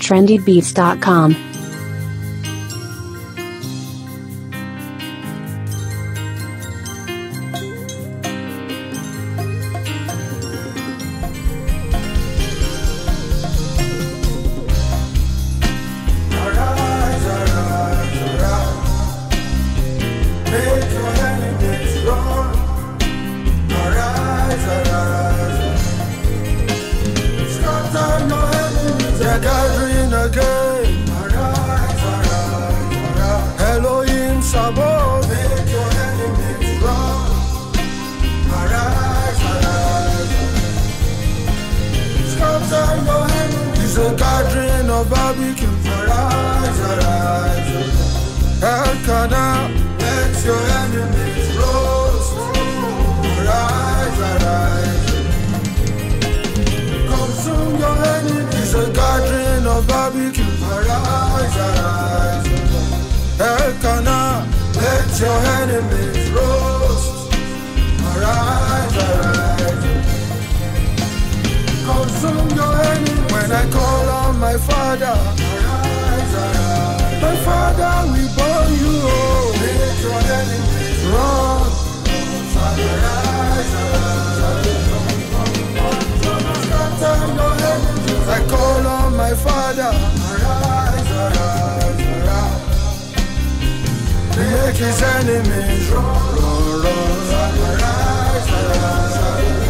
trendybeats.com. Gathering again. Elohim Sabaoth, make your enemies run. Arise, arise. Scatter your enemies. It's a gathering of barbecue. Arise, arise. Elkanah, let your enemies roast. Arise, arise. Consume your enemies. It's a gathering of barbecue. Arise, arise. Elkanah, let your enemies roast. Arise, arise. Consume your enemies. When I call on my Father, arise, arise. My Father, we burn you. Oh, make your enemies run. Arise, arise. Scatter your enemies. I call on my Father, arise, arise, arise. Make his enemies run, run, run. Arise, arise.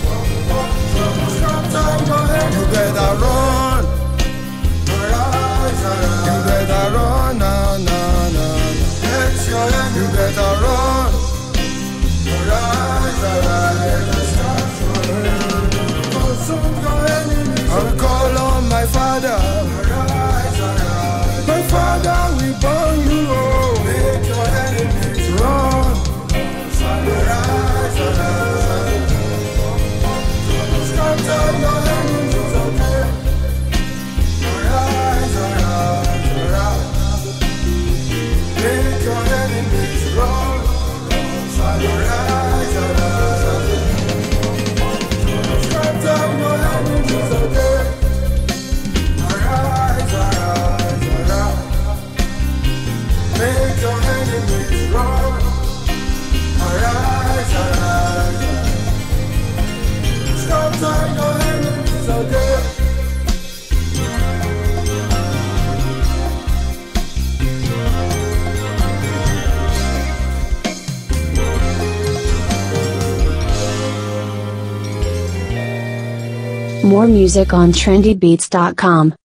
Scatter your enemies. You better run. Arise, arise. You better run now, now, now. Let your enemies. You better run. Arise, arise. Consume your enemies. I'll call on my Father. Arise, arise. My Father, we burn you. Oh, make your enemies run. Arise, arise. Scatter your enemies, okay? Arise, arise, arise. Make your enemies run. Arise, arise. Scatter your enemies, okay? Arise, arise, arise. Make your enemies run. Arise, arise. Scatter your enemies, okay? More music on trendybeats.com.